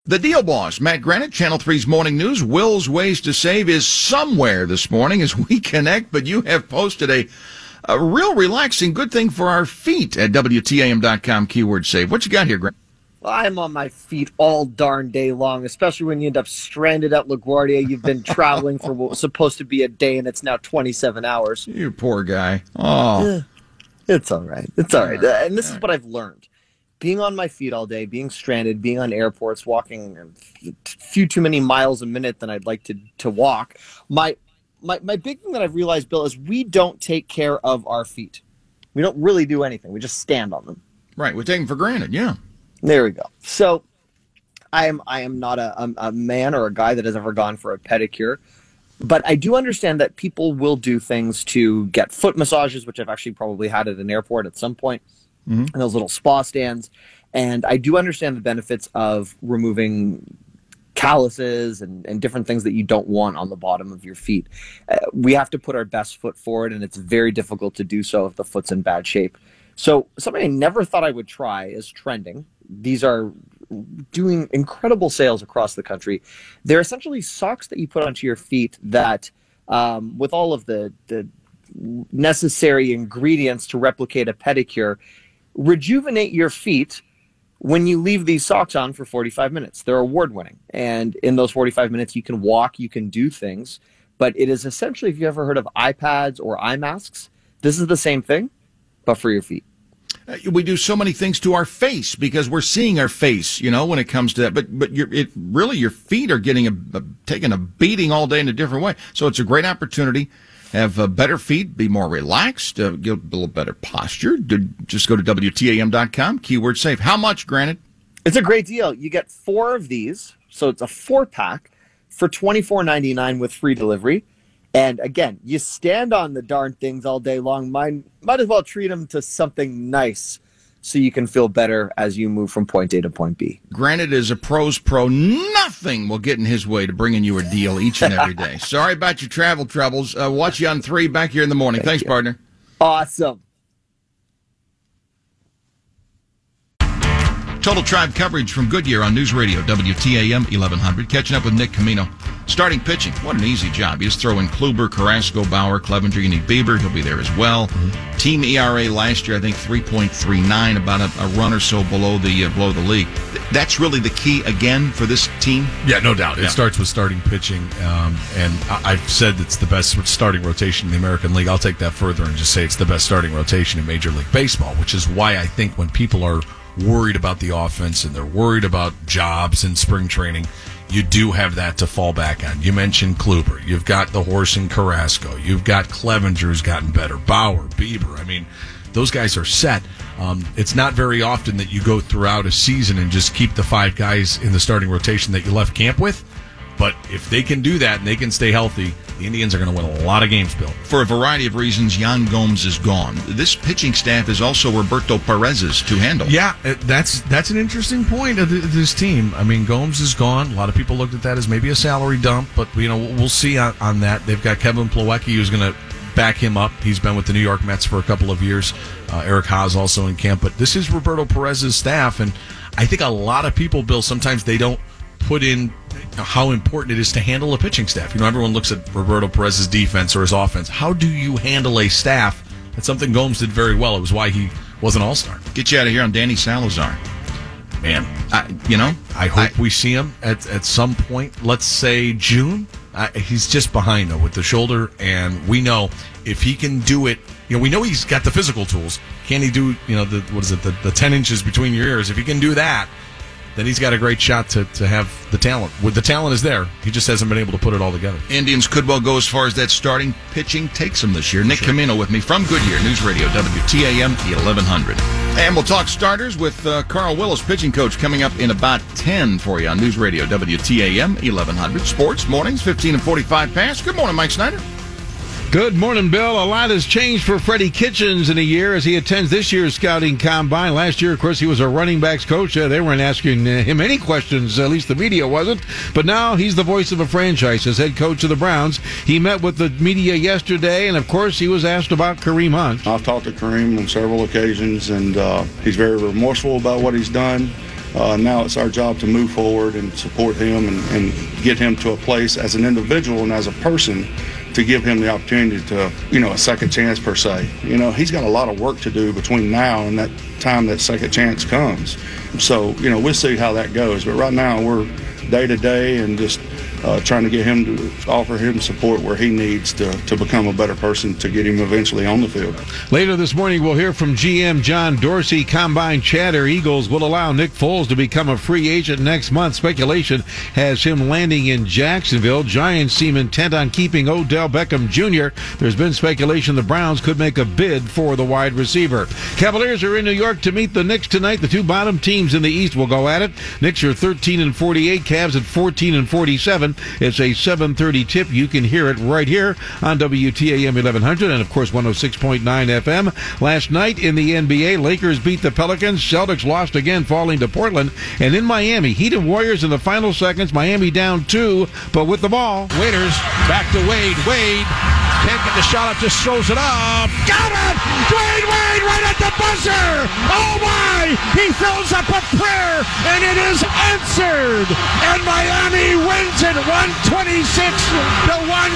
The Deal Boss, Matt Granite, Channel 3's Morning News. Will's Ways to Save is somewhere this morning as we connect, but you have posted a real relaxing good thing for our feet at WTAM.com, keyword save. What you got here, Granite? Well, I'm on my feet all darn day long, especially when you end up stranded at LaGuardia. You've been traveling for what was supposed to be a day, and it's now 27 hours. You poor guy. Oh. It's all right. It's all right. And this is what I've learned. Being on my feet all day, being stranded, being on airports, walking a few too many miles a minute than I'd like to walk. My big thing that I've realized, Bill, is we don't take care of our feet. We don't really do anything. We just stand on them. Right. We take them for granted. Yeah. There we go. So I am not a man or a guy that has ever gone for a pedicure. But I do understand that people will do things to get foot massages, which I've actually probably had at an airport at some point. And those little spa stands. And I do understand the benefits of removing calluses and different things that you don't want on the bottom of your feet. We have to put our best foot forward, and it's very difficult to do so if the foot's in bad shape. So something I never thought I would try is trending. These are doing incredible sales across the country. They're essentially socks that you put onto your feet that, with all of the necessary ingredients to replicate a pedicure, rejuvenate your feet when you leave these socks on for 45 minutes. They're award-winning. And in those 45 minutes, you can walk, you can do things. But it is essentially, if you ever heard of eye pads or eye masks, this is the same thing, but for your feet. We do so many things to our face because we're seeing our face, when it comes to that. But your feet are getting taking a beating all day in a different way. So it's a great opportunity. Have better feet, be more relaxed, get a little better posture. Just go to WTAM.com, keyword save. How much, Granted? It's a great deal. You get 4 of these, so it's a 4-pack for $24.99 with free delivery. And again, you stand on the darn things all day long. Might as well treat them to something nice so you can feel better as you move from point A to point B. Granted, is a pro's pro. Nothing will get in his way to bringing you a deal each and every day. Sorry about your travel troubles. Watch you on 3 back here in the morning. Thanks, partner. Awesome. Total Tribe coverage from Goodyear on News Radio, WTAM 1100. Catching up with Nick Camino. Starting pitching, what an easy job. He's throwing Kluber, Carrasco, Bauer, Clevenger. You need Bieber. He'll be there as well. Team ERA last year, I think 3.39, about a run or so below the league. That's really the key again for this team. Yeah, no doubt. It starts with starting pitching, and I've said it's the best starting rotation in the American League. I'll take that further and just say it's the best starting rotation in Major League Baseball, which is why I think when people are worried about the offense and they're worried about jobs in spring training, you do have that to fall back on. You mentioned Kluber. You've got the horse in Carrasco. You've got Clevenger who's gotten better. Bauer, Bieber. I mean, those guys are set. It's not very often that you go throughout a season and just keep the 5 guys in the starting rotation that you left camp with. But if they can do that and they can stay healthy, the Indians are going to win a lot of games, Bill. For a variety of reasons, Yan Gomes is gone. This pitching staff is also Roberto Perez's to handle. Yeah, that's an interesting point of this team. I mean, Gomes is gone. A lot of people looked at that as maybe a salary dump, but we'll see on that. They've got Kevin Plawecki who's going to back him up. He's been with the New York Mets for a couple of years. Eric Haas also in camp, but this is Roberto Perez's staff, and I think a lot of people, Bill, sometimes they don't put in how important it is to handle a pitching staff. Everyone looks at Roberto Perez's defense or his offense. How do you handle a staff? That's something Gomes did very well. It was why he was an all-star. Get you out of here on Danny Salazar. Man, I hope we see him at some point, let's say June. He's just behind, though, with the shoulder, and we know if he can do it, we know he's got the physical tools. Can he do, the 10 inches between your ears? If he can do that, then he's got a great shot to have the talent. The talent is there. He just hasn't been able to put it all together. Indians could well go as far as that starting pitching takes them this year. Nick Camino with me from Goodyear News Radio, WTAM 1100. And we'll talk starters with Carl Willis, pitching coach, coming up in about 10 for you on News Radio, WTAM 1100. Sports, mornings, 15 and 45 past. Good morning, Mike Snyder. Good morning, Bill. A lot has changed for Freddie Kitchens in a year as he attends this year's scouting combine. Last year, of course, he was a running backs coach. They weren't asking him any questions, at least the media wasn't. But now he's the voice of a franchise as head coach of the Browns. He met with the media yesterday, and of course, he was asked about Kareem Hunt. I've talked to Kareem on several occasions, and he's very remorseful about what he's done. Now it's our job to move forward and support him and get him to a place as an individual and as a person to give him the opportunity to, a second chance per se. He's got a lot of work to do between now and that time that second chance comes. So, we'll see how that goes. But right now we're day to day and just trying to get him to offer him support where he needs to become a better person to get him eventually on the field. Later this morning, we'll hear from GM John Dorsey. Combine chatter. Eagles will allow Nick Foles to become a free agent next month. Speculation has him landing in Jacksonville. Giants seem intent on keeping Odell Beckham Jr. There's been speculation the Browns could make a bid for the wide receiver. Cavaliers are in New York to meet the Knicks tonight. The two bottom teams in the East will go at it. Knicks are 13-48, Cavs at 14-47. It's a 7:30 tip. You can hear it right here on WTAM 1100 and, of course, 106.9 FM. Last night in the NBA, Lakers beat the Pelicans. Celtics lost again, falling to Portland. And in Miami, Heat and Warriors in the final seconds. Miami down 2, but with the ball. Waiters back to Wade. Wade can't get the shot up, just throws it up. Got it! Dwayne Wade right at the buzzer! Oh my! He fills up a prayer, and it is answered! And Miami wins it 126 to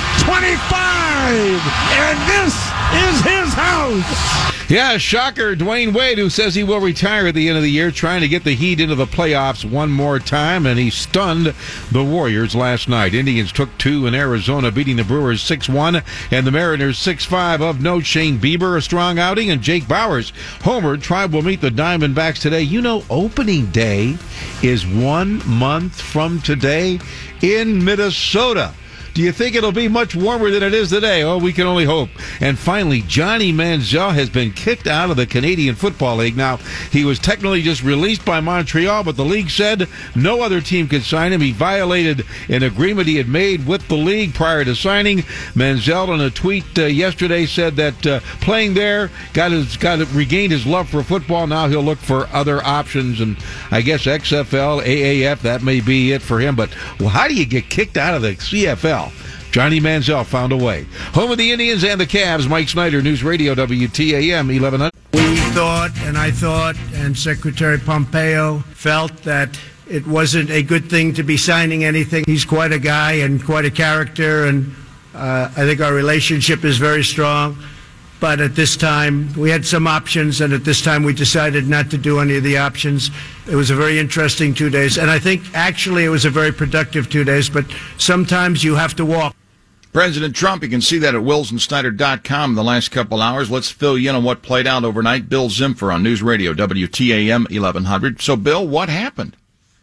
125! And this is his house! Yeah, shocker. Dwayne Wade, who says he will retire at the end of the year, trying to get the Heat into the playoffs one more time, and he stunned the Warriors last night. Indians took 2 in Arizona, beating the Brewers 6-1, and the Mariners 6-5. Of note, Shane Bieber, a strong outing, and Jake Bowers homered. Tribe will meet the Diamondbacks today. Opening day is 1 month from today in Minnesota. Do you think it'll be much warmer than it is today? Oh, we can only hope. And finally, Johnny Manziel has been kicked out of the Canadian Football League. Now, he was technically just released by Montreal, but the league said no other team could sign him. He violated an agreement he had made with the league prior to signing. Manziel, in a tweet yesterday, said that playing there regained his love for football. Now he'll look for other options, and I guess XFL, AAF, that may be it for him. But how do you get kicked out of the CFL? Johnny Manziel found a way. Home of the Indians and the Cavs, Mike Snyder, News Radio, WTAM 1100. We thought, and Secretary Pompeo felt that it wasn't a good thing to be signing anything. He's quite a guy and quite a character, and I think our relationship is very strong. But at this time, we had some options, and at this time we decided not to do any of the options. It was a very interesting 2 days, and I think actually it was a very productive 2 days, but sometimes you have to walk. President Trump, you can see that at WilsonSnyder.com in the last couple hours. Let's fill you in on what played out overnight. Bill Zimfer on News Radio, WTAM 1100. So, Bill, what happened?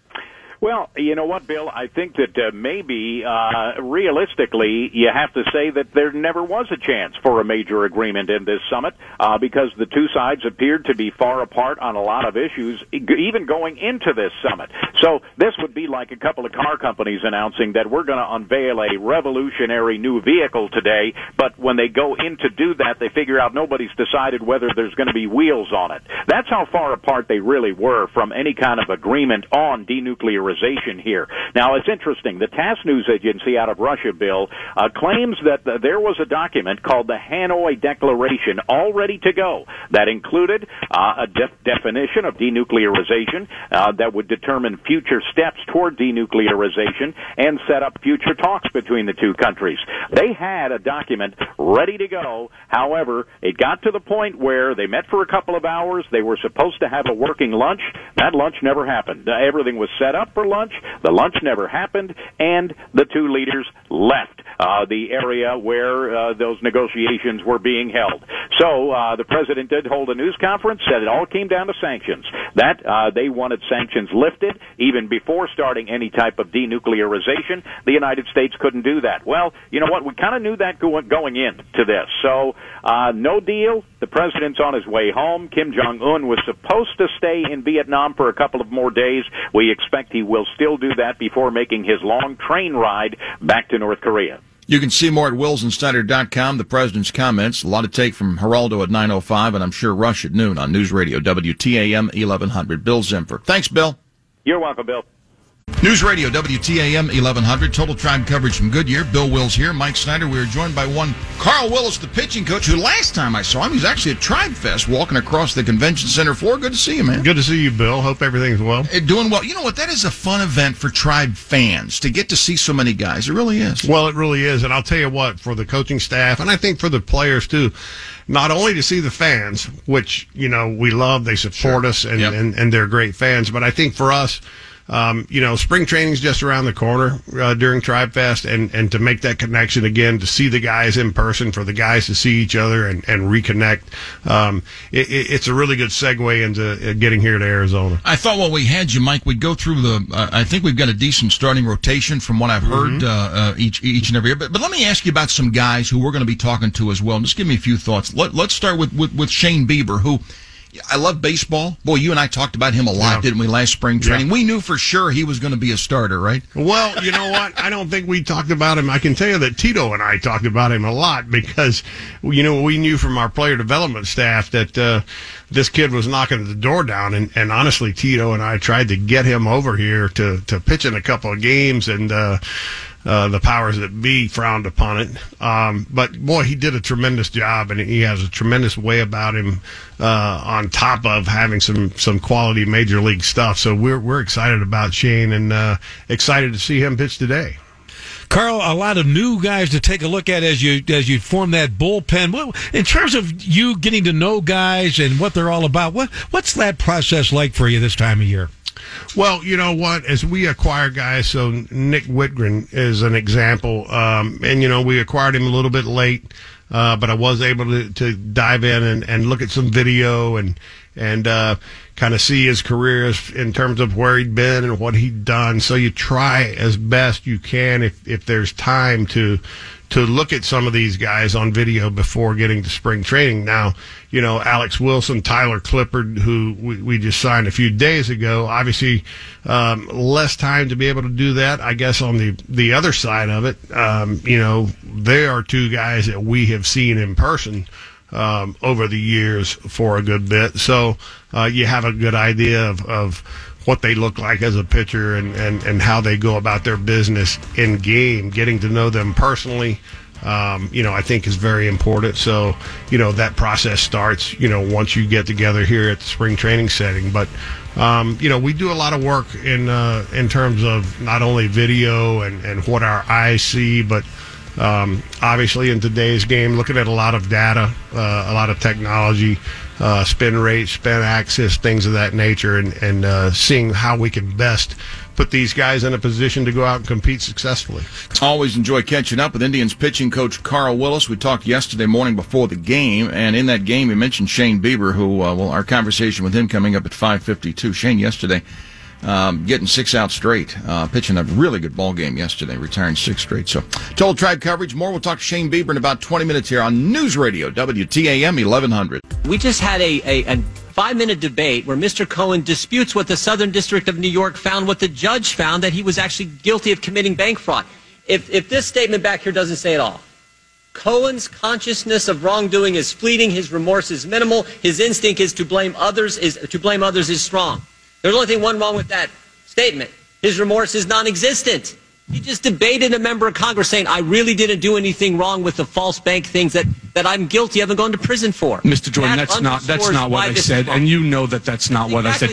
Well, you know what, Bill? I think that maybe realistically you have to say that there never was a chance for a major agreement in this summit because the two sides appeared to be far apart on a lot of issues, even going into this summit. So this would be like a couple of car companies announcing that we're going to unveil a revolutionary new vehicle today, but when they go in to do that, they figure out nobody's decided whether there's going to be wheels on it. That's how far apart they really were from any kind of agreement on denuclearization here. Now, it's interesting. The TASS news agency out of Russia, Bill, claims that there was a document called the Hanoi Declaration all ready to go that included a definition of denuclearization that would determine future steps toward denuclearization and set up future talks between the two countries. They had a document ready to go. However, it got to the point where they met for a couple of hours. They were supposed to have a working lunch. That lunch never happened. Everything was set up for lunch. The lunch never happened, and the two leaders left the area where those negotiations were being held. So the president did hold a news conference, said it all came down to sanctions, that they wanted sanctions lifted even before starting any type of denuclearization. The United States couldn't do that. Well, you know what? We kind of knew that going into this. So no deal. The president's on his way home. Kim Jong-un was supposed to stay in Vietnam for a couple of more days. We expect he will still do that before making his long train ride back to North Korea. You can see more at WilsonSnyder.com. The president's comments, a lot to take from Geraldo at 9:05, and I'm sure Rush at noon on News Radio, WTAM 1100. Bill Zimfer. Thanks, Bill. You're welcome, Bill. News Radio, WTAM 1100, Total Tribe coverage from Goodyear. Bill Wills here, Mike Snyder. We were joined by one Carl Willis, the pitching coach, who last time I saw him, he was actually at Tribe Fest walking across the convention center floor. Good to see you, man. Good to see you, Bill. Hope everything's well. Doing well. You know what? That is a fun event for Tribe fans to get to see so many guys. It really is. Well, it really is. And I'll tell you what, for the coaching staff, and I think for the players too, not only to see the fans, which, we love, they support us, and they're great fans, but I think for us, spring training's just around the corner during Tribe Fest, and to make that connection again, to see the guys in person, for the guys to see each other and reconnect, it's a really good segue into getting here to Arizona. I thought while we had you, Mike, we'd go through I think we've got a decent starting rotation from what I've heard each and every year. But let me ask you about some guys who we're going to be talking to as well. Just give me a few thoughts. Let's start with Shane Bieber, who... I love baseball. Boy, you and I talked about him a lot, didn't we, last spring training? Yeah. We knew for sure he was going to be a starter, right? Well, you know what? I don't think we talked about him. I can tell you that Tito and I talked about him a lot because, we knew from our player development staff that this kid was knocking the door down. And honestly, Tito and I tried to get him over here to pitch in a couple of games, and the powers that be frowned upon it. But boy, he did a tremendous job, and he has a tremendous way about him, on top of having some quality major league stuff. So we're excited about Shane, and excited to see him pitch today. Carl, a lot of new guys to take a look at as you form that bullpen. In terms of you getting to know guys and what they're all about, what's that process like for you this time of year? Well, you know what? As we acquire guys, so Nick Whitgren is an example, and we acquired him a little bit late, but I was able to dive in and look at some video and kind of see his career in terms of where he'd been and what he'd done. So you try as best you can, if there's time, to look at some of these guys on video before getting to spring training. Now, Alex Wilson, Tyler Clippard, who we just signed a few days ago, obviously less time to be able to do that. I guess on the other side of it, they are two guys that we have seen in person over the years for a good bit. So you have a good idea of what they look like as a pitcher and how they go about their business in game. Getting to know them personally, I think is very important. So, that process starts, once you get together here at the spring training setting. But, we do a lot of work in terms of not only video and what our eyes see, but obviously in today's game, looking at a lot of data, a lot of technology, spin rate, spin axis, things of that nature, and seeing how we can best put these guys in a position to go out and compete successfully. Always enjoy catching up with Indians pitching coach Carl Willis. We talked yesterday morning before the game, and in that game we mentioned Shane Bieber, who, our conversation with him coming up at 5:52. Shane yesterday getting 6 out straight, pitching a really good ball game yesterday, retiring 6 straight. So, Total Tribe coverage. More. We'll talk to Shane Bieber in about 20 minutes here on News Radio, WTAM 1100. We just had a 5-minute debate where Mr. Cohen disputes what the Southern District of New York found, what the judge found, that he was actually guilty of committing bank fraud. If this statement back here doesn't say it all, Cohen's consciousness of wrongdoing is fleeting, his remorse is minimal, his instinct is to blame others is strong. There's only one wrong with that statement. His remorse is non-existent. He just debated a member of Congress saying, I really didn't do anything wrong with the false bank things that I'm guilty of and going to prison for. Mr. Jordan, that's not what I said, and you know that's not what I said.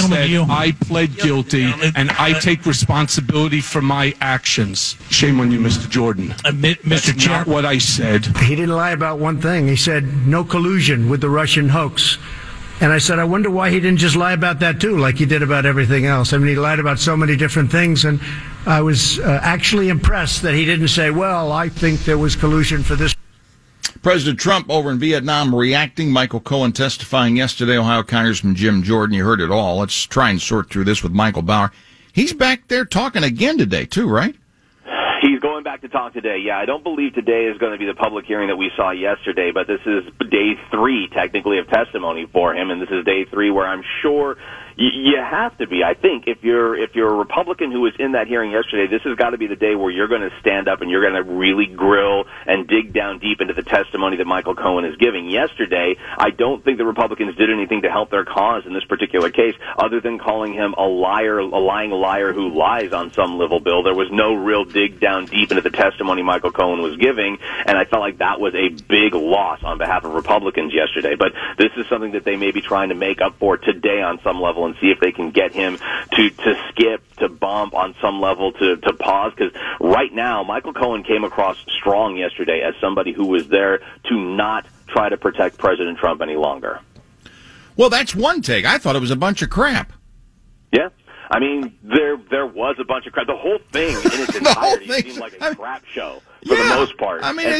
I pled guilty, and I take responsibility for my actions. Shame on you, Mr. Jordan. Mr. Chair, not what I said. He didn't lie about one thing. He said no collusion with the Russian hoax. And I said, I wonder why he didn't just lie about that, too, like he did about everything else. I mean, he lied about so many different things, and I was actually impressed that he didn't say, well, I think there was collusion for this. President Trump over in Vietnam reacting. Michael Cohen testifying yesterday. Ohio Congressman Jim Jordan. You heard it all. Let's try and sort through this with Michael Bauer. He's back there talking again today, too, right? He's he's going back to talk today. Yeah, I don't believe today is going to be the public hearing that we saw yesterday, but this is day 3, technically, of testimony for him, and this is day 3 where I'm sure you have to be. I think if you're a Republican who was in that hearing yesterday, this has got to be the day where you're going to stand up and you're going to really grill and dig down deep into the testimony that Michael Cohen is giving. Yesterday, I don't think the Republicans did anything to help their cause in this particular case, other than calling him a liar, a lying liar who lies on some level, Bill. There was no real dig down deep into the testimony Michael Cohen was giving, and I felt like that was a big loss on behalf of Republicans yesterday. But this is something that they may be trying to make up for today on some level, and see if they can get him to skip, to bump on some level, to pause. Because right now, Michael Cohen came across strong yesterday as somebody who was there to not try to protect President Trump any longer. Well, that's one take. I thought it was a bunch of crap. Yeah. I mean, there was a bunch of crap. The whole thing in its entirety seemed like a crap show for the most part. I mean, and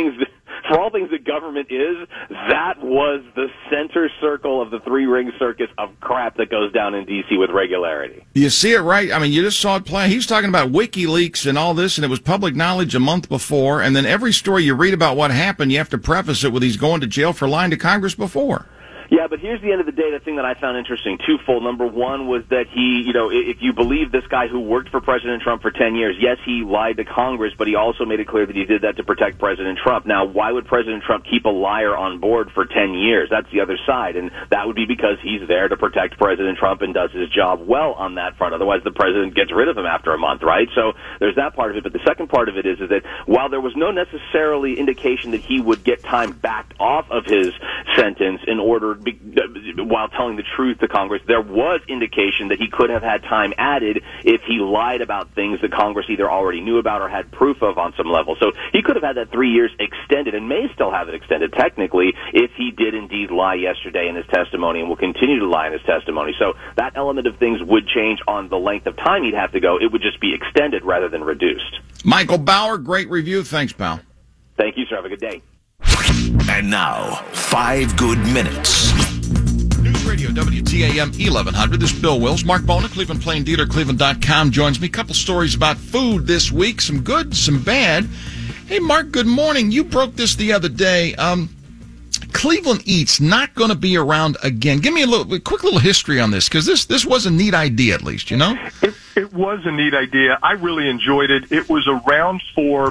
for all things that government is, that was the center circle of the three-ring circus of crap that goes down in D.C. with regularity. You see it right. I mean, you just saw it play. He was talking about WikiLeaks and all this, and it was public knowledge a month before. And then every story you read about what happened, you have to preface it with he's going to jail for lying to Congress before. Yeah, but here's the end of the day, the thing that I found interesting, twofold. Number one was that he, if you believe this guy who worked for President Trump for 10 years, yes, he lied to Congress, but he also made it clear that he did that to protect President Trump. Now, why would President Trump keep a liar on board for 10 years? That's the other side, and that would be because he's there to protect President Trump and does his job well on that front. Otherwise, the president gets rid of him after a month, right? So there's that part of it. But the second part of it is that while there was no necessarily indication that he would get time backed off of his sentence in order while telling the truth to Congress, there was indication that he could have had time added if he lied about things that Congress either already knew about or had proof of on some level. So he could have had that 3 years extended and may still have it extended technically if he did indeed lie yesterday in his testimony and will continue to lie in his testimony. So that element of things would change on the length of time he'd have to go. It would just be extended rather than reduced. Michael Bauer, great review. Thanks, pal. Thank you, sir. Have a good day. And now, 5 good minutes. News Radio, WTAM 1100. This is Bill Wills. Mark Bona, Cleveland Plain Dealer, Cleveland.com, joins me. A couple stories about food this week. Some good, some bad. Hey, Mark, good morning. You broke this the other day. Cleveland Eats not going to be around again. Give me a quick little history on this, because this was a neat idea, at least, you know? It was a neat idea. I really enjoyed it. It was around for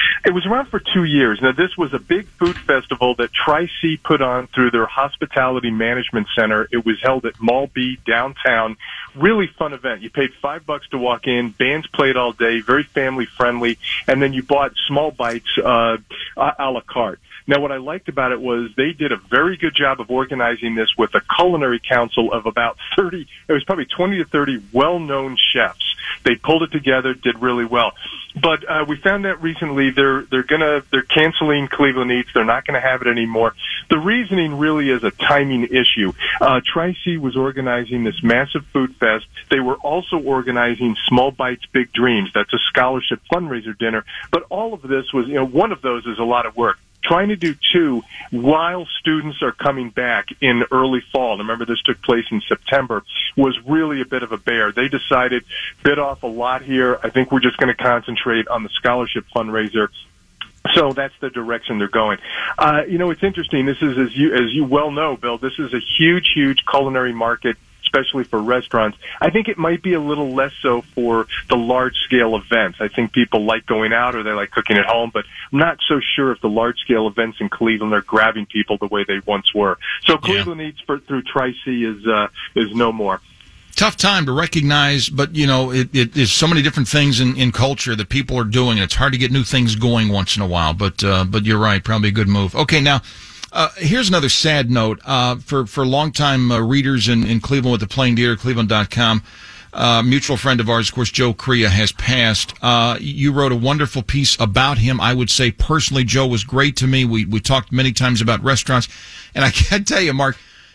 2 years. Now, this was a big food festival that Tri-C put on through their Hospitality Management Center. It was held at Mall B downtown. Really fun event. You paid $5 to walk in. Bands played all day. Very family friendly. And then you bought small bites a la carte. Now, what I liked about it was they did a very good job of organizing this with a culinary council of about 30, it was probably 20 to 30 well-known chefs. They pulled it together, did really well. But we found out recently they're canceling Cleveland Eats. They're not going to have it anymore. The reasoning really is a timing issue. Tri-C was organizing this massive food fest. They were also organizing Small Bites, Big Dreams. That's a scholarship fundraiser dinner. But all of this was, one of those is a lot of work. Trying to do two while students are coming back in early fall, remember this took place in September, was really a bit of a bear. They decided, bit off a lot here. I think we're just going to concentrate on the scholarship fundraiser. So that's the direction they're going. It's interesting. This is, as you well know, Bill, this is a huge, huge culinary market, especially for restaurants. I think it might be a little less so for the large-scale events. I think people like going out or they like cooking at home, but I'm not so sure if the large-scale events in Cleveland are grabbing people the way they once were. So Cleveland Eats through Tri-C is no more. Tough time to recognize, but, it is so many different things in culture that people are doing, and it's hard to get new things going once in a while, but you're right, probably a good move. Okay, now, here's another sad note for longtime readers in Cleveland with the Plain Dealer, Cleveland.com. Mutual friend of ours, of course, Joe Crea, has passed. You wrote a wonderful piece about him. I would say personally, Joe was great to me. We talked many times about restaurants, and I can't tell you, Mark,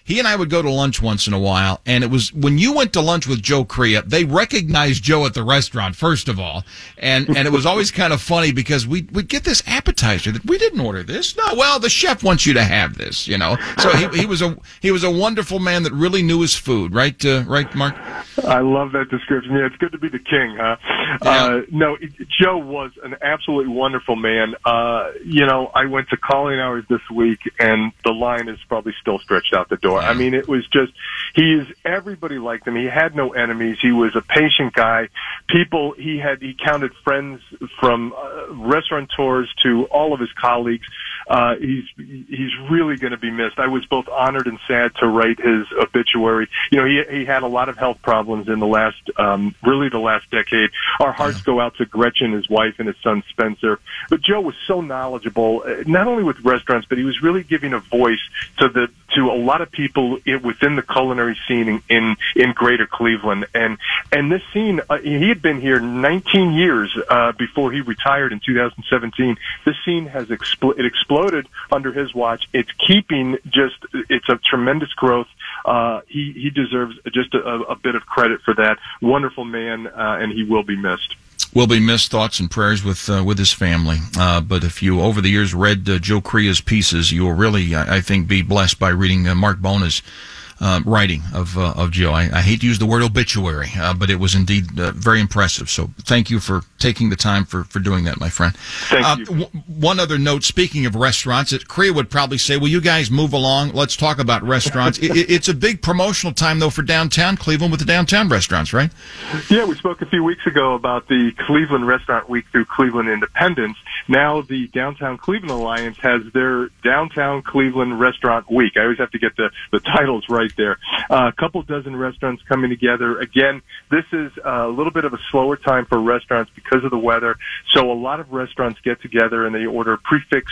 he and I would go to lunch once in a while, and it was when you went to lunch with Joe Crea, they recognized Joe at the restaurant, first of all, and it was always kind of funny because we'd get this appetizer that we didn't order this. No, well, the chef wants you to have this, you know. So he was a wonderful man that really knew his food, right, Mark? I love that description. Yeah, it's good to be the king, huh? Yeah. Joe was an absolutely wonderful man. I went to calling hours this week, and the line is probably still stretched out the door. I mean, it was just, everybody liked him. He had no enemies. He was a patient guy. He counted friends from restaurateurs to all of his colleagues. He's really going to be missed. I was both honored and sad to write his obituary. You know, he had a lot of health problems in the last decade. Our hearts go out to Gretchen, his wife, and his son Spencer. But Joe was so knowledgeable, not only with restaurants, but he was really giving a voice to a lot of people within the culinary scene in Greater Cleveland. And this scene, he had been here 19 years before he retired in 2017. This scene has exploded under his watch. It's it's a tremendous growth. He deserves just a bit of credit for that. Wonderful man, and he will be missed. Will be missed. Thoughts and prayers with his family. But if you over the years read Joe Crea's pieces, you will really, I think, be blessed by reading Mark Bona's writing of Joe. I hate to use the word obituary, but it was indeed very impressive. So thank you for taking the time for doing that, my friend. Thank you. One other note, speaking of restaurants, Crea would probably say, will you guys move along? Let's talk about restaurants. It's a big promotional time, though, for downtown Cleveland with the downtown restaurants, right? Yeah, we spoke a few weeks ago about the Cleveland Restaurant Week through Cleveland Independence. Now the Downtown Cleveland Alliance has their Downtown Cleveland Restaurant Week. I always have to get the titles right there. A couple dozen restaurants coming together. Again, this is a little bit of a slower time for restaurants because of the weather. So a lot of restaurants get together and they order prefix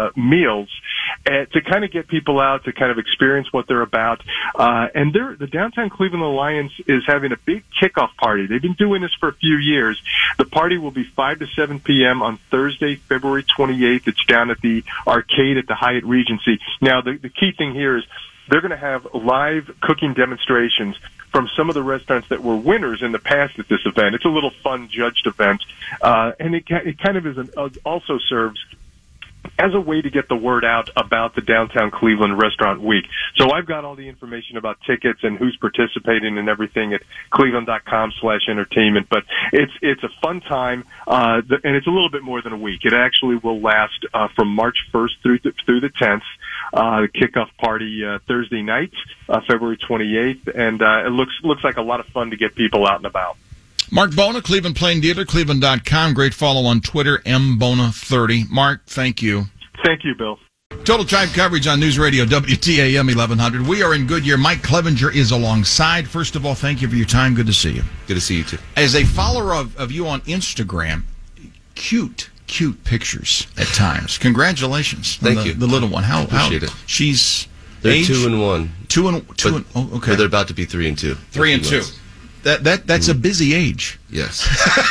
meals to kind of get people out to kind of experience what they're about. And the Downtown Cleveland Alliance is having a big kickoff party. They've been doing this for a few years. The party will be 5 to 7 p.m. on Thursday, February 28th. It's down at the arcade at the Hyatt Regency. Now, the key thing here is they're going to have live cooking demonstrations from some of the restaurants that were winners in the past at this event. It's a little fun judged event, and it kind of also serves as a way to get the word out about the Downtown Cleveland Restaurant Week. So I've got all the information about tickets and who's participating and everything at cleveland.com/entertainment. But it's a fun time, and it's a little bit more than a week. It actually will last from March 1st through the 10th. The kickoff party Thursday night, February 28th, and it looks like a lot of fun to get people out and about. Mark Bona, Cleveland Plain Dealer, Cleveland.com. Great follow on Twitter, mbona30. Mark, thank you. Thank you, Bill. Total Tribe coverage on News Radio WTAM 1100. We are in Goodyear. Mike Clevenger is alongside. First of all, thank you for your time. Good to see you. Good to see you, too. As a follower of you on Instagram, cute pictures at times. Congratulations. Thank you. The little one. Appreciate it. She's They're age? 2 and 1. 2 and 2. Okay. They're about to be 3 and 2. 3 and 2. That's a busy age. Yes.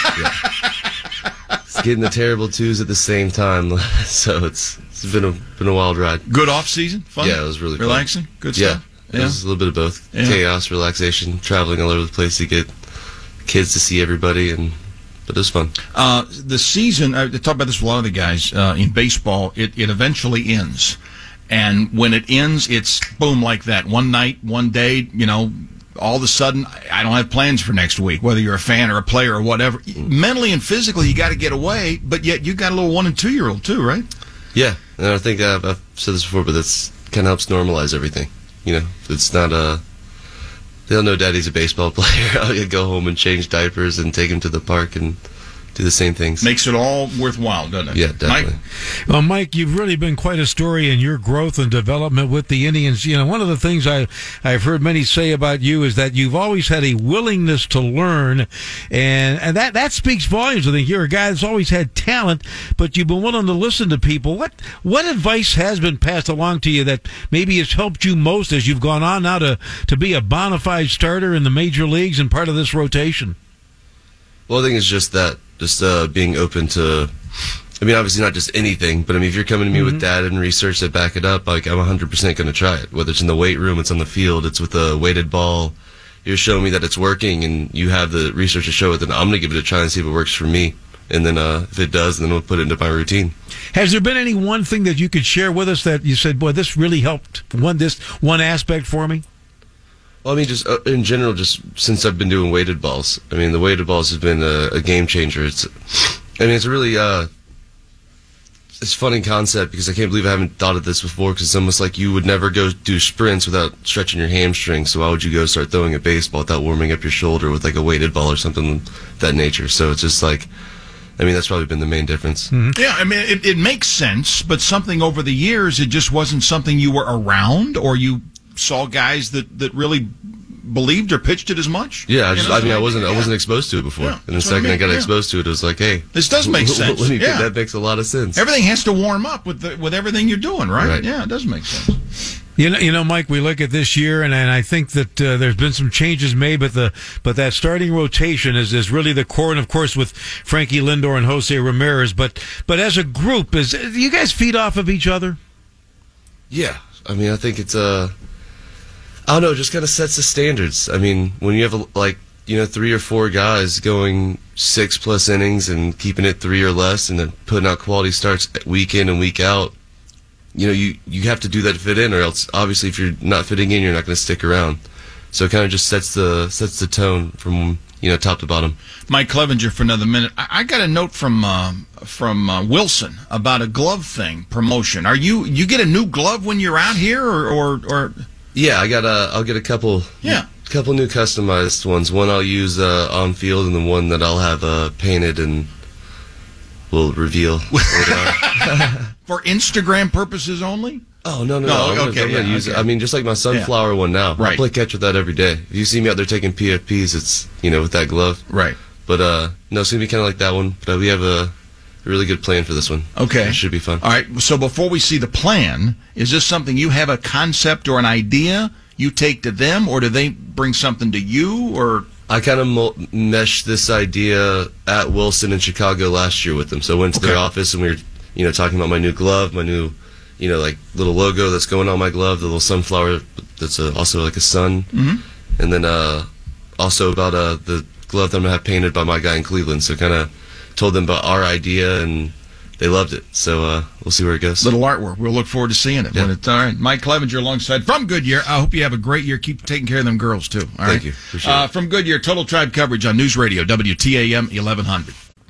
Yeah. It's getting the terrible twos at the same time, so it's been a wild ride. Good off season, fun. Yeah, it was really relaxing. Fun. Good stuff. Yeah, it was a little bit of both. Yeah. Chaos, relaxation, traveling all over the place to get kids to see everybody, but it was fun. The season, I talk about this with a lot of the guys in baseball. It eventually ends, and when it ends, it's boom like that. One night, one day, all of a sudden, I don't have plans for next week, whether you're a fan or a player or whatever. Mentally and physically, you got to get away, but yet you got a little 1 and 2 year old too, right? Yeah, and I think I've said this before, but that's kind of helps normalize everything. It's not they don't know daddy's a baseball player. I'll go home and change diapers and take him to the park and do the same things. Makes it all worthwhile, doesn't it? Yeah, definitely. Mike? Well, Mike, you've really been quite a story in your growth and development with the Indians. One of the things I've heard many say about you is that you've always had a willingness to learn, and that speaks volumes. I think you're a guy that's always had talent, but you've been willing to listen to people. What advice has been passed along to you that maybe has helped you most as you've gone on now to be a bona fide starter in the major leagues and part of this rotation? Well, I think it's just that. Just being open to I mean, obviously not just anything, but I mean, if you're coming to me with data and research that back it up, like I'm 100% going to try it. Whether it's in the weight room, it's on the field, it's with a weighted ball. You're showing me that it's working, and you have the research to show it. Then I'm going to give it a try and see if it works for me. And then if it does, then we'll put it into my routine. Has there been any one thing that you could share with us that you said, "Boy, this really helped this one aspect for me"? Well, I mean, just in general, just since I've been doing weighted balls, I mean, the weighted balls has been a game changer. It's a really it's a funny concept because I can't believe I haven't thought of this before, because it's almost like you would never go do sprints without stretching your hamstrings, so why would you go start throwing a baseball without warming up your shoulder with like a weighted ball or something of that nature? So it's just like, I mean, that's probably been the main difference. Yeah, I mean, it makes sense, but something over the years, it just wasn't something you were around, or you saw guys that really believed or pitched it as much. Yeah, I wasn't exposed to it before, and the second I got exposed to it, it was like, hey, this does make sense. That makes a lot of sense. Everything has to warm up with everything you're doing, right? Yeah, it does make sense. You know, Mike, we look at this year, and I think that there's been some changes made, but that starting rotation is really the core, and of course with Frankie Lindor and Jose Ramirez. But as a group, do you guys feed off of each other? Yeah, I mean, I think it's I don't know, it just kind of sets the standards. I mean, when you have 3 or 4 guys going 6+ innings and keeping it 3 or less, and then putting out quality starts week in and week out, you know, you have to do that to fit in, or else obviously if you're not fitting in, you're not going to stick around. So it kind of just sets the tone from top to bottom. Mike Clevenger for another minute. I got a note from Wilson about a glove thing promotion. Are you get a new glove when you're out here, or? Yeah, I'll get a couple. Yeah. Couple new customized ones. One I'll use on field, and then one that I'll have painted and will reveal. For Instagram purposes only? Oh, no. Okay, I'm not using. I mean, just like my sunflower one now. Right. I play catch with that every day. If you see me out there taking PFPs, it's with that glove. Right. But no, it's gonna be kind of like that one. But we have a really good plan for this one. Okay. It should be fun. All right. So before we see the plan, is this something you have a concept or an idea you take to them, or do they bring something to you, or? I kind of meshed this idea at Wilson in Chicago last year with them. So I went to their office, and we were, talking about my new glove, my new, like little logo that's going on my glove, the little sunflower that's also like a sun. Mm-hmm. And then also about the glove that I'm going to have painted by my guy in Cleveland. So kind of told them about our idea, and they loved it. So we'll see where it goes. Little artwork. We'll look forward to seeing it. Yeah. When it's all right. Mike Clevenger alongside from Goodyear. I hope you have a great year. Keep taking care of them girls, too. All right? Thank you. Appreciate it. From Goodyear, Total Tribe coverage on News Radio, WTAM 1100.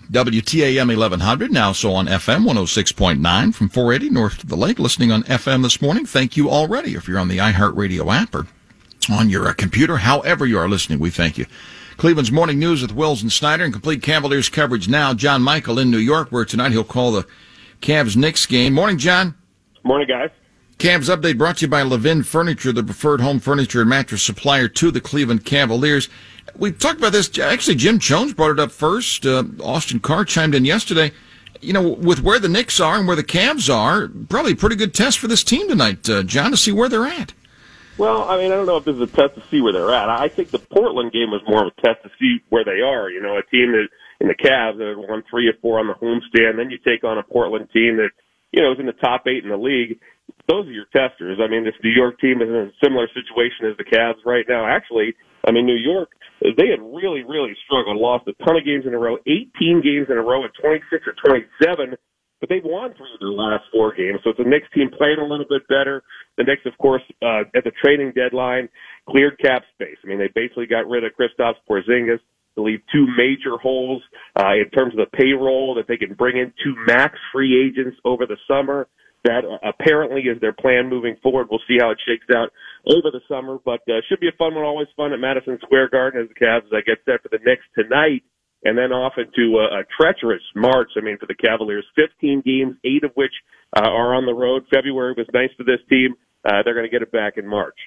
WTAM 1100, now so on FM 106.9 from 480 north to the lake. Listening on FM this morning. Thank you already. If you're on the iHeartRadio app or on your computer, however you are listening, we thank you. Cleveland's Morning News with Wills and Snyder, and complete Cavaliers coverage now. John Michael in New York, where tonight he'll call the Cavs-Knicks game. Morning, John. Morning, guys. Cavs update brought to you by Levin Furniture, the preferred home furniture and mattress supplier to the Cleveland Cavaliers. We've talked about this. Actually, Jim Jones brought it up first. Austin Carr chimed in yesterday. With where the Knicks are and where the Cavs are, probably a pretty good test for this team tonight, John, to see where they're at. Well, I mean, I don't know if this is a test to see where they're at. I think the Portland game was more of a test to see where they are. A team that in the Cavs that won 3 or 4 on the homestand. Then you take on a Portland team that, is in the top 8 in the league. Those are your testers. I mean, this New York team is in a similar situation as the Cavs right now. Actually, I mean, New York, they had really, really struggled, lost a ton of games in a row, 18 games in a row at 26 or 27. But they've won 3 of their last 4 games, so it's a Knicks team playing a little bit better. The Knicks, of course, at the trading deadline, cleared cap space. I mean, they basically got rid of Kristaps Porzingis to leave 2 major holes in terms of the payroll that they can bring in 2 max free agents over the summer. That apparently is their plan moving forward. We'll see how it shakes out over the summer, but should be a fun one, always fun at Madison Square Garden as the Cavs get set for the Knicks tonight. And then off into a treacherous March, for the Cavaliers. 15 games, 8 of which are on the road. February was nice for this team. They're going to get it back in March.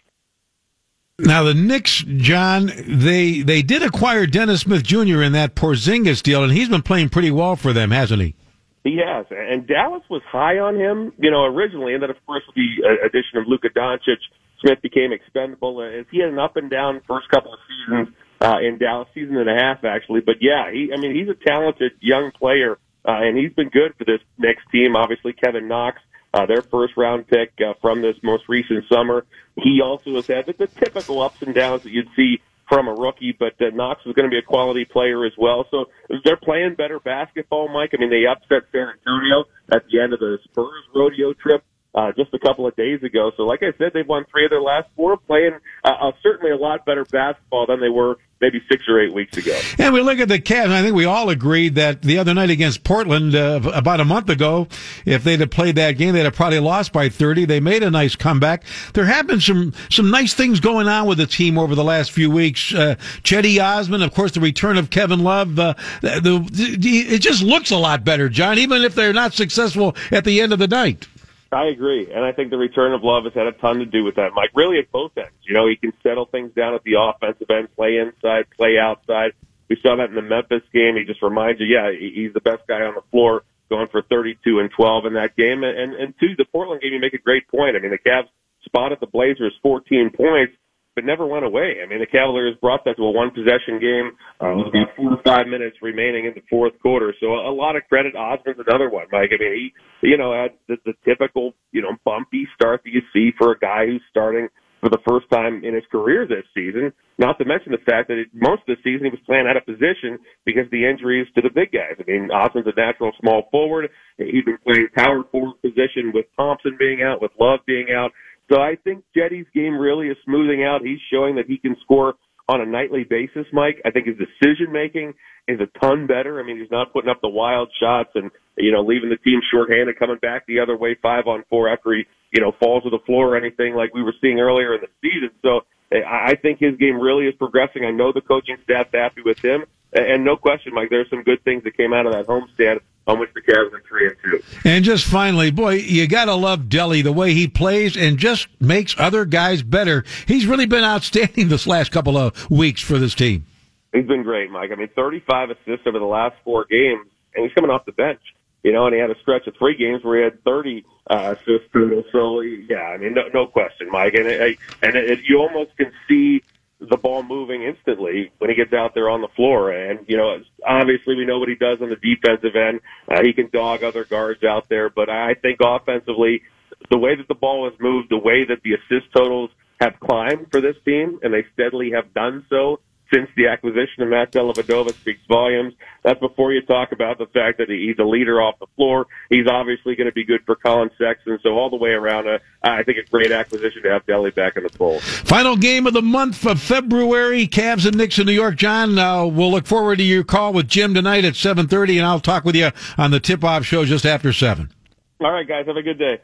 Now, the Knicks, John, they did acquire Dennis Smith Jr. in that Porzingis deal, and he's been playing pretty well for them, hasn't he? He has. And Dallas was high on him, originally. And then, of course, with the addition of Luka Doncic, Smith became expendable. As he had an up-and-down first couple of seasons in Dallas, season and a half, actually. But, yeah, he's a talented young player and he's been good for this next team. Obviously, Kevin Knox, their first-round pick from this most recent summer. He also has had the typical ups and downs that you'd see from a rookie, but Knox is going to be a quality player as well. So they're playing better basketball, Mike. I mean, they upset San Antonio at the end of the Spurs rodeo trip just a couple of days ago. So like I said, they've won 3 of their last 4, playing certainly a lot better basketball than they were maybe 6 or 8 weeks ago. And we look at the Cavs, and I think we all agreed that the other night against Portland, about a month ago, if they'd have played that game, they'd have probably lost by 30. They made a nice comeback. There have been some nice things going on with the team over the last few weeks. Cedi Osman, of course, the return of Kevin Love. It just looks a lot better, John, even if they're not successful at the end of the night. I agree, and I think the return of Love has had a ton to do with that, Mike, really at both ends. You know, he can settle things down at the offensive end, play inside, play outside. We saw that in the Memphis game. He just reminds you, he's the best guy on the floor, going for 32 and 12 in that game. And two, the Portland game, you make a great point. I mean, the Cavs spotted the Blazers 14 points, but never went away. I mean, the Cavaliers brought that to a one-possession game with about 4 or 5 minutes remaining in the fourth quarter. So a lot of credit. Osmond's another one, Mike. I mean, he had the typical, bumpy start that you see for a guy who's starting for the first time in his career this season, not to mention the fact that most of the season he was playing out of position because of the injuries to the big guys. I mean, Osmond's a natural small forward. He's been playing power forward position with Thompson being out, with Love being out. So I think Cedi's game really is smoothing out. He's showing that he can score on a nightly basis, Mike. I think his decision-making is a ton better. I mean, he's not putting up the wild shots and, leaving the team shorthanded, coming back the other way 5-on-4 after he, falls to the floor or anything like we were seeing earlier in the season. So I think his game really is progressing. I know the coaching staff's happy with him. And no question, Mike, there's some good things that came out of that homestand on which the Cavs are 3-2. And just finally, boy, you got to love Delly, the way he plays and just makes other guys better. He's really been outstanding this last couple of weeks for this team. He's been great, Mike. I mean, 35 assists over the last 4 games, and he's coming off the bench. And he had a stretch of 3 games where he had 30 assists total. So, I mean, no question, Mike. And you almost can see the ball moving instantly when he gets out there on the floor. And, obviously we know what he does on the defensive end. He can dog other guards out there. But I think offensively, the way that the ball has moved, the way that the assist totals have climbed for this team, and they steadily have done so since the acquisition of Matt Dellavedova, speaks volumes. That's before you talk about the fact that he's a leader off the floor. He's obviously going to be good for Colin Sexton. So all the way around, I think a great acquisition to have Delly back in the fold. Final game of the month of February, Cavs and Knicks in New York. John, we'll look forward to your call with Jim tonight at 7:30, and I'll talk with you on the tip-off show just after 7. All right, guys. Have a good day.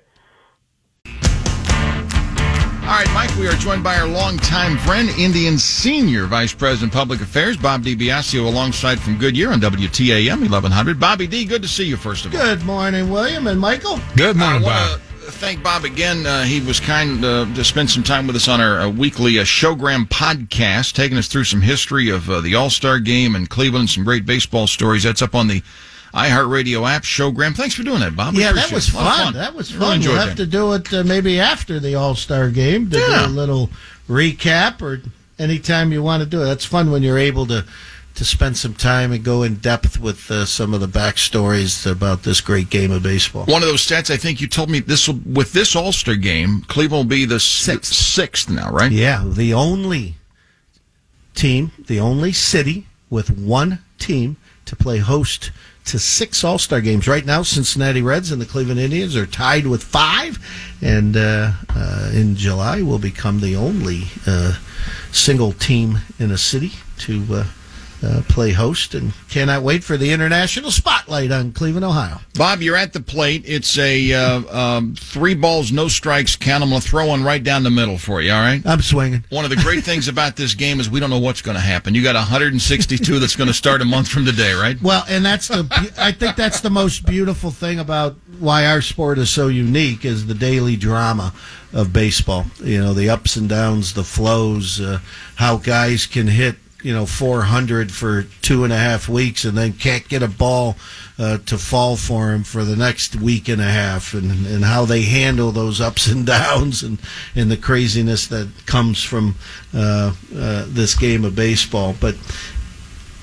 All right, Mike, we are joined by our longtime friend, Indian Senior Vice President Public Affairs, Bob DiBiasio, alongside from Goodyear on WTAM 1100. Bobby D., good to see you, first of all. Good morning, William and Michael. Good morning, Bob. I want to thank Bob again. He was kind to spend some time with us on our weekly Showgram podcast, taking us through some history of the All-Star Game in Cleveland, some great baseball stories. That's up on the iHeartRadio app, Showgram. Thanks for doing that, Bob. Yeah, that was fun. That was fun. We'll have to do it maybe after the All-Star Game to do a little recap, or anytime you want to do it. That's fun when you're able to spend some time and go in depth with some of the backstories about this great game of baseball. One of those stats, I think you told me, with this All-Star Game, Cleveland will be the sixth now, right? Yeah, the only team, the only city with one team to play host to 6 All-Star games. Right now, Cincinnati Reds and the Cleveland Indians are tied with 5, and in July will become the only single team in a city to play host, and cannot wait for the international spotlight on Cleveland, Ohio. Bob, you're at the plate. It's a 3 balls, no strikes count. I'm going to throw one right down the middle for you, all right? I'm swinging. One of the great things about this game is we don't know what's going to happen. You got 162 that's going to start a month from today, right? Well, and I think that's the most beautiful thing about why our sport is so unique, is the daily drama of baseball. The ups and downs, the flows, how guys can hit 400 for 2.5 weeks and then can't get a ball to fall for him for the next week and a half, and how they handle those ups and downs and the craziness that comes from this game of baseball. But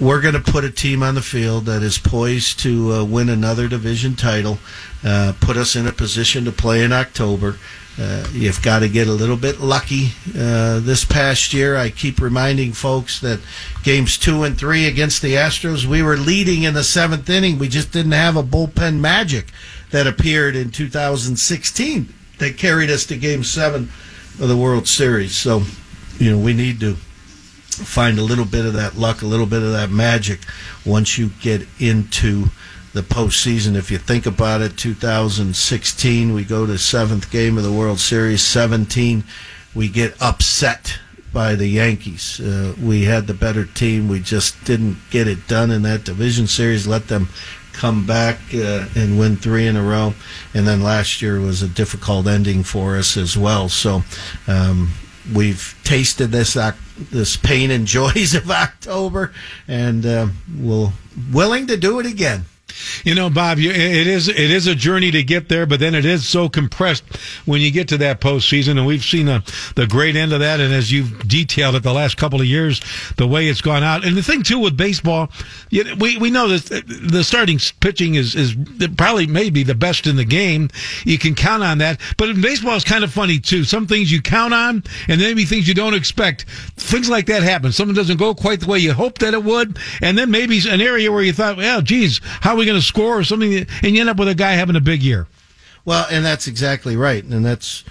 we're going to put a team on the field that is poised to win another division title, put us in a position to play in October. You've got to get a little bit lucky. This past year, I keep reminding folks that games 2 and 3 against the Astros, we were leading in the 7th inning. We just didn't have a bullpen magic that appeared in 2016 that carried us to Game 7 of the World Series. So, we need to find a little bit of that luck, a little bit of that magic once you get into the postseason. If you think about it, 2016, we go to 7th game of the World Series. 17, we get upset by the Yankees. We had the better team. We just didn't get it done in that division series. Let them come back and win 3 in a row. And then last year was a difficult ending for us as well. So we've tasted this pain and joys of October, and we're willing to do it again. Bob, it is a journey to get there, but then it is so compressed when you get to that postseason, and we've seen the great end of that. And as you've detailed it the last couple of years, the way it's gone out, and the thing too with baseball, we know that the starting pitching is probably maybe the best in the game. You can count on that, but in baseball it's kind of funny too. Some things you count on, and maybe things you don't expect. Things like that happen. Something doesn't go quite the way you hoped that it would, and then maybe an area where you thought, well, geez, how are we going to score or something, and you end up with a guy having a big year. Well, and that's exactly right. And that's,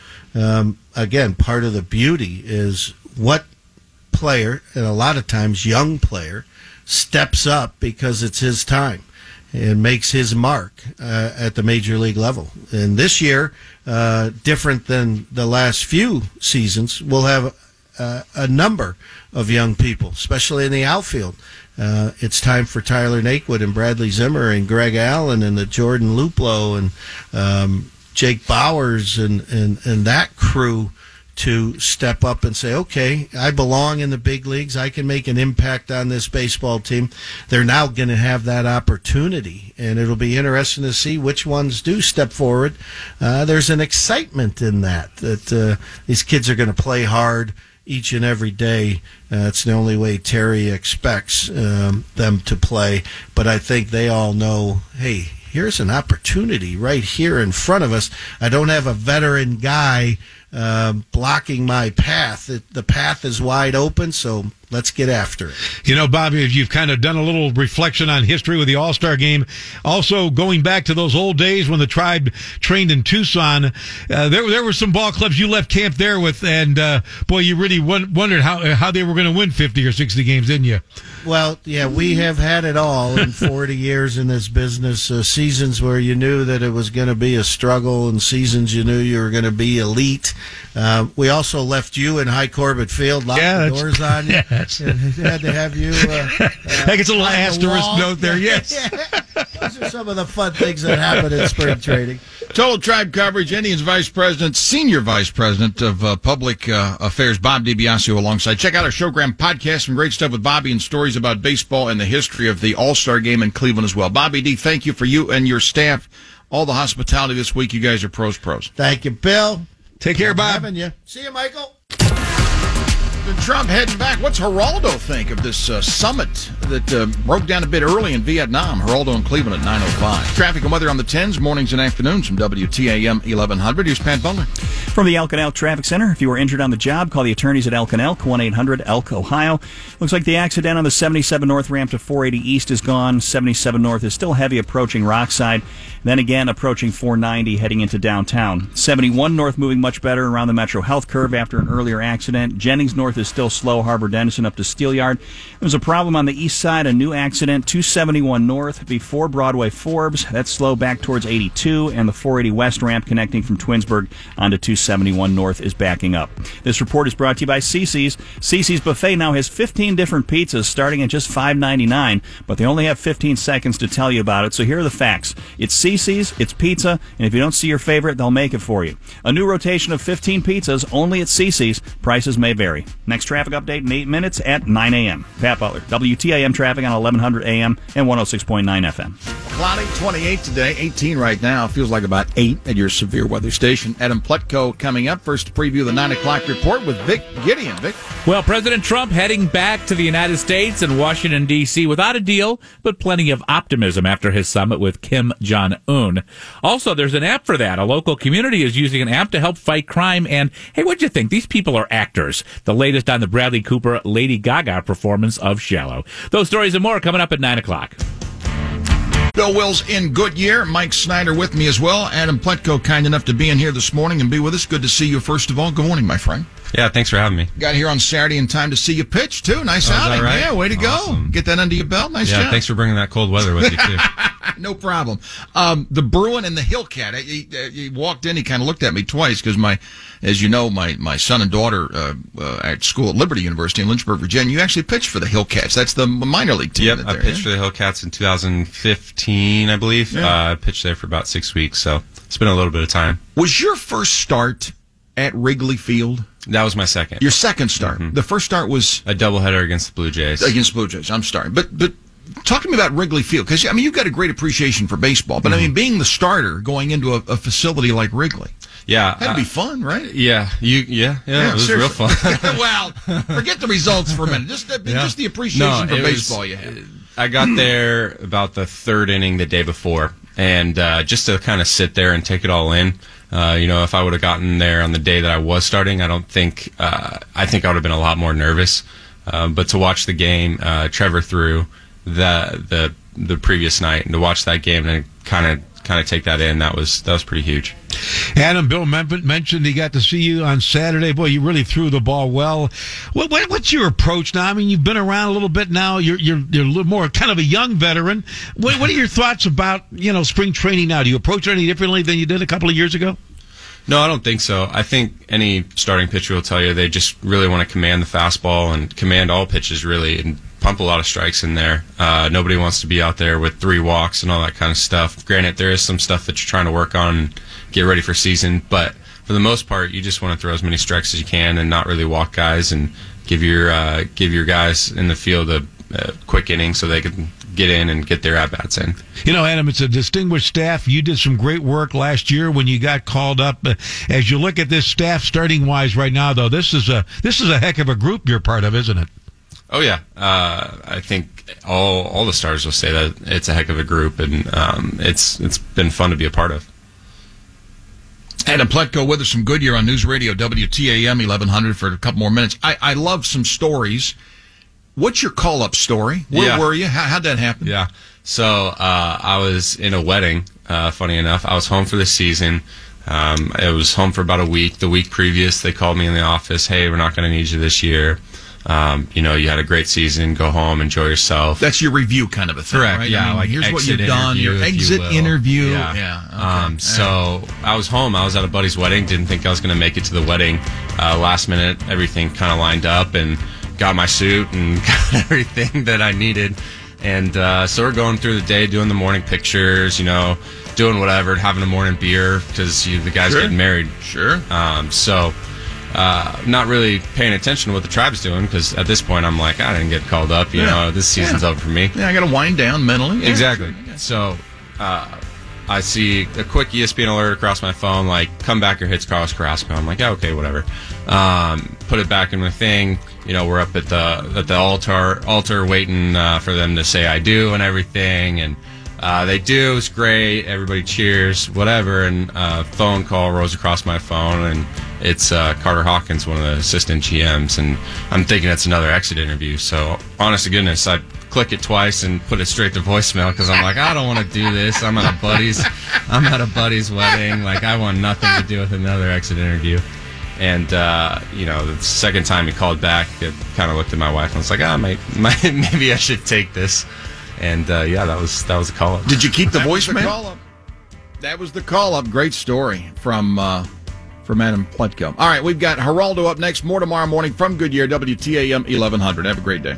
again, part of the beauty is what player, and a lot of times young player, steps up because it's his time and makes his mark at the major league level. And this year, different than the last few seasons, we'll have a number of young people, especially in the outfield. It's time for Tyler Naquin and Bradley Zimmer and Greg Allen and the Jordan Luplow and Jake Bowers and that crew to step up and say, okay, I belong in the big leagues. I can make an impact on this baseball team. They're now going to have that opportunity, and it'll be interesting to see which ones do step forward. There's an excitement in that these kids are going to play hard each and every day. It's the only way Terry expects them to play. But I think they all know, hey, here's an opportunity right here in front of us. I don't have a veteran guy blocking my path. The path is wide open, so let's get after it. Bobby, you've kind of done a little reflection on history with the All-Star game. Also, going back to those old days when the Tribe trained in Tucson, there were some ball clubs you left camp there with, and boy, you really wondered how they were going to win 50 or 60 games, didn't you? Well, yeah, we have had it all in 40 years in this business. Seasons where you knew that it was going to be a struggle, and seasons you knew you were going to be elite. We also left you in High Corbett Field, locked the doors on you. Yes. And had to have you. That gets a little asterisk note there, yes. Those are some of the fun things that happen in spring training. Total Tribe coverage, Indians Vice President, Senior Vice President of Public Affairs, Bob DiBiasio alongside. Check out our Showgram podcast, some great stuff with Bobby and stories about baseball and the history of the All-Star game in Cleveland as well. Bobby D, thank you for you and your staff. All the hospitality this week. You guys are pros. Thank you, Bill. Take care, Bob. Having you. See you, Michael. Trump heading back. What's Geraldo think of this summit that broke down a bit early in Vietnam? Geraldo in Cleveland at 9:05. Traffic and weather on the 10s, mornings and afternoons from WTAM 1100. Here's Pat Butler. From the Elk and Elk Traffic Center, if you were injured on the job, call the attorneys at Elk and Elk, 1-800-ELK, Ohio. Looks like the accident on the 77 North ramp to 480 East is gone. 77 North is still heavy approaching Rockside. Then again, approaching 490 heading into downtown. 71 North moving much better around the Metro Health curve after an earlier accident. Jennings North is still slow, Harbor Dennison up to Steelyard. There's a problem on the east side, a new accident, 271 North before Broadway Forbes. That's slow back towards 82, and the 480 West ramp connecting from Twinsburg onto 271 North is backing up. This report is brought to you by Cece's. Cece's Buffet now has 15 different pizzas starting at just $5.99, but they only have 15 seconds to tell you about it, so here are the facts. It's Cece's, it's pizza, and if you don't see your favorite, they'll make it for you. A new rotation of 15 pizzas only at Cece's. Prices may vary. Next traffic update in 8 minutes at 9 a.m. Pat Butler, WTAM traffic on 1100 AM and 106.9 FM. Cloudy, 28 today, 18 right now. Feels like about 8 at your severe weather station. Adam Pletko coming up. First to preview the 9 o'clock report with Vic Gideon. Vic? Well, President Trump heading back to the United States and Washington, D.C. without a deal, but plenty of optimism after his summit with Kim Jong-un. Also, there's an app for that. A local community is using an app to help fight crime. And, hey, what'd you think? These people are actors. The latest on the Bradley Cooper Lady Gaga performance of Shallow. Those stories and more coming up at 9 o'clock. Bill Wills in Goodyear. Mike Snyder with me as well. Adam Pletko, kind enough to be in here this morning and be with us. Good to see you, first of all. Good morning, my friend. Yeah, thanks for having me. Got here on Saturday in time to see you pitch, too. Nice outing. Right? Yeah, way to Awesome. go. Get that under your belt. Nice job. Yeah, thanks for bringing that cold weather with you, too. No problem. The Bruin and the Hillcat. He walked in, he kind of looked at me twice because as you know, my son and daughter at school at Liberty University in Lynchburg, Virginia, you actually pitched for the Hillcats. That's the minor league team. Yep, I pitched for the Hillcats in 2015, I believe. Yeah. I pitched there for about 6 weeks, so it's been a little bit of time. Was your first start at Wrigley Field? That was my second. Your second start. Mm-hmm. The first start was a doubleheader against the Blue Jays. Against Blue Jays. I'm sorry, but talk to me about Wrigley Field, because I mean you've got a great appreciation for baseball, but I mean being the starter going into a facility like Wrigley. Yeah, that'd be fun, right? Yeah, it was seriously. real fun. Well, forget the results for a minute. Just the appreciation for baseball you have. I got there about the third inning the day before, and just to kind of sit there and take it all in. If I would have gotten there on the day that I was starting, I think I would have been a lot more nervous. But to watch the game, Trevor threw the previous night, and to watch that game and kind of take that in, that was pretty huge. Adam, Bill mentioned he got to see you on Saturday. Boy, you really threw the ball well. What's your approach now? I mean, you've been around a little bit now. You're a little more kind of a young veteran. What are your thoughts about spring training now? Do you approach it any differently than you did a couple of years ago? No, I don't think so. I think any starting pitcher will tell you they just really want to command the fastball and command all pitches, really, and pump a lot of strikes in there. Nobody wants to be out there with 3 walks and all that kind of stuff. Granted, there is some stuff that you're trying to work on and get ready for season, but for the most part, you just want to throw as many strikes as you can and not really walk guys, and give your guys in the field a quick inning so they can get in and get their at-bats in. Adam, it's a distinguished staff. You did some great work last year when you got called up. As you look at this staff starting-wise right now, though, this is a heck of a group you're part of, isn't it? Oh, yeah. I think all the stars will say that it's a heck of a group, and it's been fun to be a part of. Adam Pletko with us from Goodyear on News Radio WTAM 1100 for a couple more minutes. I love some stories. What's your call-up story? Where were you? How'd that happen? Yeah. So I was in a wedding, funny enough. I was home for the season. I was home for about a week. The week previous, they called me in the office, hey, we're not going to need you this year. You had a great season. Go home, enjoy yourself. Like your review kind of a thing, correct? Right? Yeah, like here's what you've done. Your exit interview. Yeah. Okay. So I was home. I was at a buddy's wedding. Didn't think I was going to make it to the wedding. Last minute, everything kind of lined up, and got my suit and got everything that I needed. And so we're going through the day, doing the morning pictures. Doing whatever, having a morning beer because the guy's getting married. Sure. Not really paying attention to what the tribe's doing because at this point I'm like, I didn't get called up. This season's over for me. Yeah, I got to wind down mentally. Yeah. Exactly. So I see a quick ESPN alert across my phone, like, come back or hits Carlos Carrasco. I'm like, yeah, okay, whatever. Put it back in my thing. We're up at the altar waiting for them to say I do and everything, and they do. It's great. Everybody cheers, whatever. And phone call rolls across my phone, and it's Carter Hawkins, one of the assistant GMs, and I'm thinking it's another exit interview. So, honest to goodness, I click it twice and put it straight to voicemail because I'm like, I don't want to do this. I'm at a buddy's wedding. Like, I want nothing to do with another exit interview. And the second time he called back, it kind of looked at my wife and was like, maybe I should take this. And that was a call up. Did you keep the voicemail? That was the call up. Great story from Adam Pletko. All right, we've got Geraldo up next. More tomorrow morning from Goodyear, WTAM 1100. Have a great day.